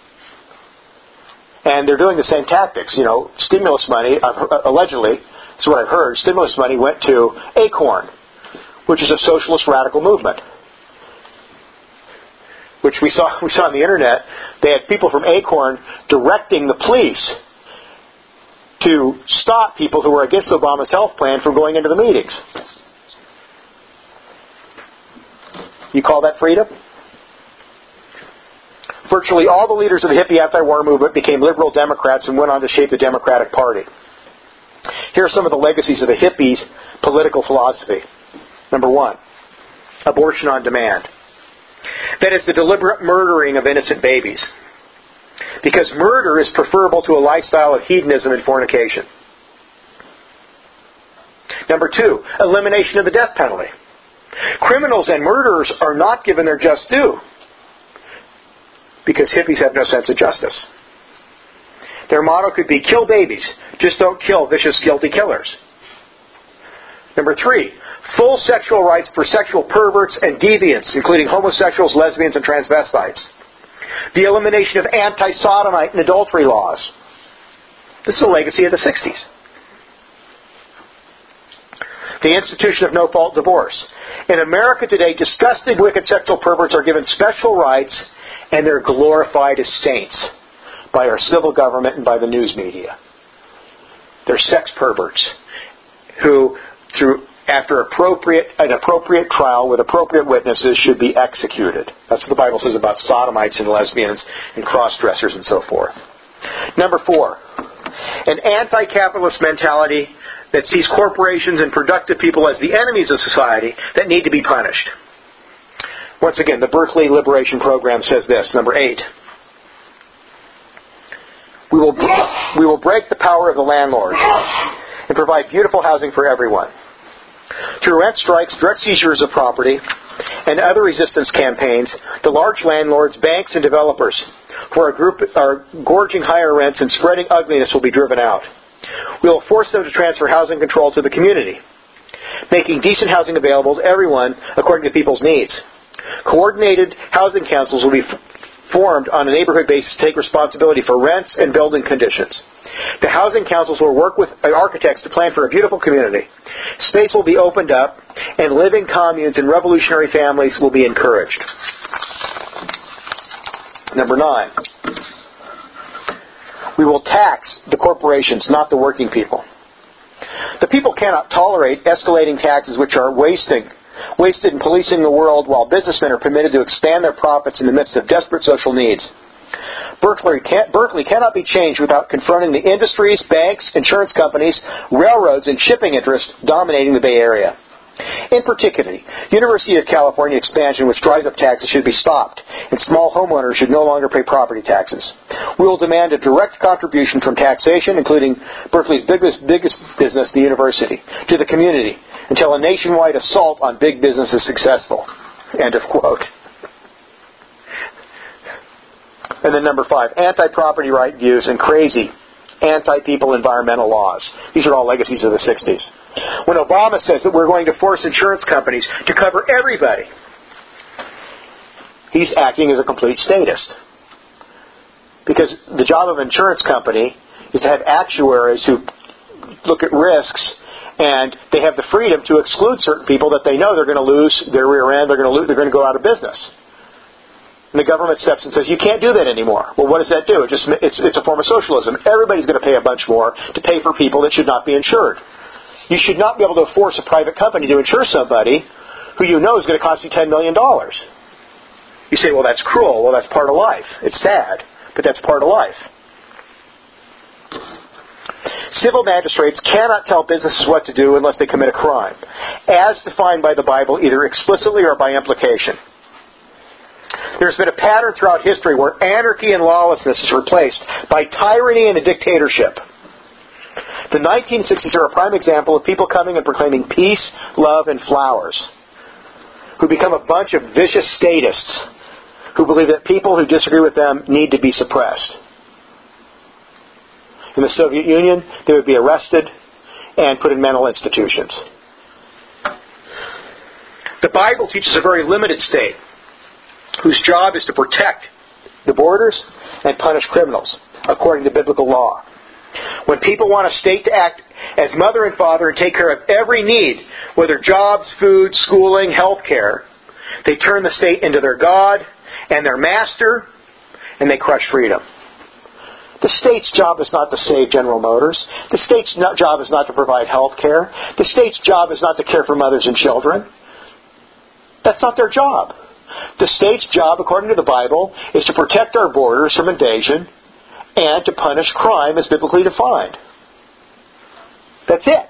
And they're doing the same tactics. Stimulus money, allegedly, that's what I've heard, stimulus money went to ACORN, which is a socialist radical movement. Which we saw on the internet. They had people from ACORN directing the police to stop people who were against Obama's health plan from going into the meetings. You call that freedom? Virtually all the leaders of the hippie anti-war movement became liberal Democrats and went on to shape the Democratic Party. Here are some of the legacies of the hippies' political philosophy. Number 1, abortion on demand. That is the deliberate murdering of innocent babies. Because murder is preferable to a lifestyle of hedonism and fornication. Number 2, elimination of the death penalty. Criminals and murderers are not given their just due because hippies have no sense of justice. Their motto could be, kill babies, just don't kill vicious, guilty killers. Number 3, full sexual rights for sexual perverts and deviants, including homosexuals, lesbians, and transvestites. The elimination of anti-sodomite and adultery laws. This is a legacy of the 60s. The institution of no-fault divorce. In America today, disgusting, wicked sexual perverts are given special rights, and they're glorified as saints by our civil government and by the news media. They're sex perverts who, after an appropriate trial with appropriate witnesses, should be executed. That's what the Bible says about sodomites and lesbians and cross-dressers and so forth. Number 4, an anti-capitalist mentality that sees corporations and productive people as the enemies of society that need to be punished. Once again, the Berkeley Liberation Program says this, number 8. We will break the power of the landlords and provide beautiful housing for everyone. Through rent strikes, direct seizures of property, and other resistance campaigns, the large landlords, banks, and developers who are gorging higher rents and spreading ugliness will be driven out. We will force them to transfer housing control to the community, making decent housing available to everyone according to people's needs. Coordinated housing councils will be formed on a neighborhood basis to take responsibility for rents and building conditions. The housing councils will work with architects to plan for a beautiful community. Space will be opened up, and living communes and revolutionary families will be encouraged. Number 9. We will tax the corporations, not the working people. The people cannot tolerate escalating taxes which are wasted in policing the world while businessmen are permitted to expand their profits in the midst of desperate social needs. Berkeley cannot be changed without confronting the industries, banks, insurance companies, railroads, and shipping interests dominating the Bay Area. In particular, University of California expansion, which drives up taxes, should be stopped, and small homeowners should no longer pay property taxes. We will demand a direct contribution from taxation, including Berkeley's biggest business, the university, to the community, until a nationwide assault on big business is successful. End of quote. And then number 5, anti-property right views and crazy anti-people environmental laws. These are all legacies of the 60s. When Obama says that we're going to force insurance companies to cover everybody, he's acting as a complete statist. Because the job of an insurance company is to have actuaries who look at risks, and they have the freedom to exclude certain people that they know they're going to lose their rear end, they're going to go out of business. And the government steps and says, you can't do that anymore. Well, what does that do? It's a form of socialism. Everybody's going to pay a bunch more to pay for people that should not be insured. You should not be able to force a private company to insure somebody who you know is going to cost you $10 million. You say, well, that's cruel. Well, that's part of life. It's sad, but that's part of life. Civil magistrates cannot tell businesses what to do unless they commit a crime, as defined by the Bible either explicitly or by implication. There's been a pattern throughout history where anarchy and lawlessness is replaced by tyranny and a dictatorship. The 1960s are a prime example of people coming and proclaiming peace, love, and flowers, who become a bunch of vicious statists who believe that people who disagree with them need to be suppressed. In the Soviet Union, they would be arrested and put in mental institutions. The Bible teaches a very limited state whose job is to protect the borders and punish criminals, according to biblical law. When people want a state to act as mother and father and take care of every need, whether jobs, food, schooling, health care, they turn the state into their God and their master, and they crush freedom. The state's job is not to save General Motors. The state's job is not to provide health care. The state's job is not to care for mothers and children. That's not their job. The state's job, according to the Bible, is to protect our borders from invasion and to punish crime as biblically defined. That's it.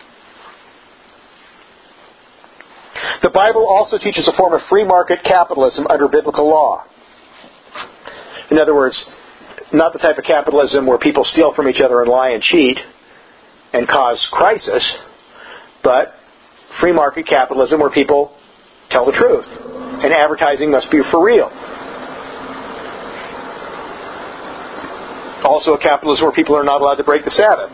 The Bible also teaches a form of free market capitalism under biblical law. In other words, not the type of capitalism where people steal from each other and lie and cheat and cause crisis, but free market capitalism where people tell the truth. And advertising must be for real. Also a capitalism where people are not allowed to break the Sabbath.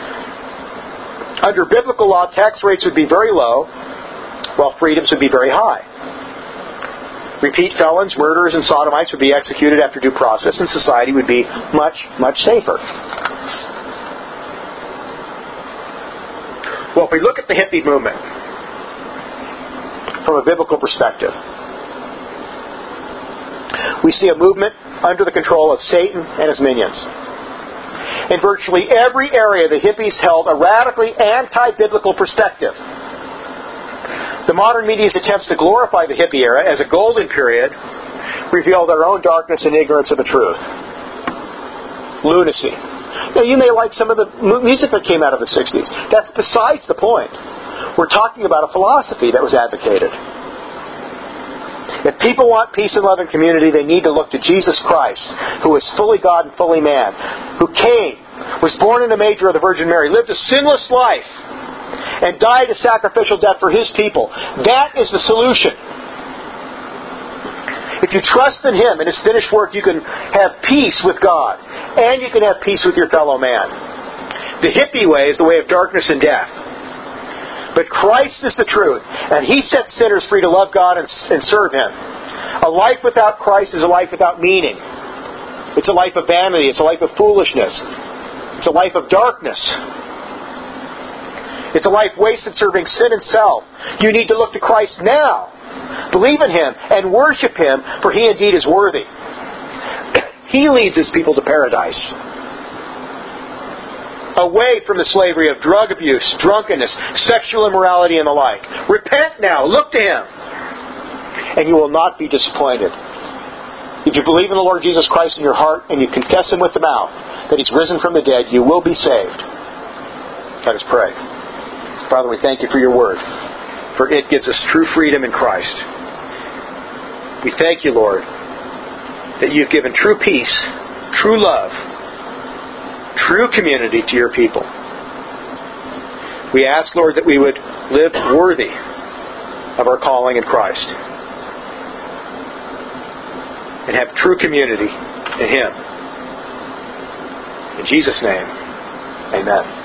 Under biblical law, tax rates would be very low, while freedoms would be very high. Repeat felons, murderers, and sodomites would be executed after due process, and society would be much, much safer. Well, if we look at the hippie movement from a biblical perspective, we see a movement under the control of Satan and his minions. In virtually every area, the hippies held a radically anti-biblical perspective. The modern media's attempts to glorify the hippie era as a golden period reveal their own darkness and ignorance of the truth. Lunacy. Now, you may like some of the music that came out of the 60s. That's besides the point. We're talking about a philosophy that was advocated. If people want peace and love and community, they need to look to Jesus Christ, who is fully God and fully man, who came, was born in a manger of the Virgin Mary, lived a sinless life, and died a sacrificial death for His people. That is the solution. If you trust in Him and His finished work, you can have peace with God, and you can have peace with your fellow man. The hippie way is the way of darkness and death. But Christ is the truth, and He sets sinners free to love God and serve Him. A life without Christ is a life without meaning. It's a life of vanity. It's a life of foolishness. It's a life of darkness. It's a life wasted serving sin and self. You need to look to Christ now. Believe in Him and worship Him, for He indeed is worthy. He leads His people to paradise. Away from the slavery of drug abuse, drunkenness, sexual immorality, and the like. Repent now. Look to Him. And you will not be disappointed. If you believe in the Lord Jesus Christ in your heart and you confess Him with the mouth that He's risen from the dead, you will be saved. Let us pray. Father, we thank You for Your Word, for it gives us true freedom in Christ. We thank You, Lord, that You've given true peace, true love, true community to Your people. We ask, Lord, that we would live worthy of our calling in Christ and have true community in Him. In Jesus' name, amen.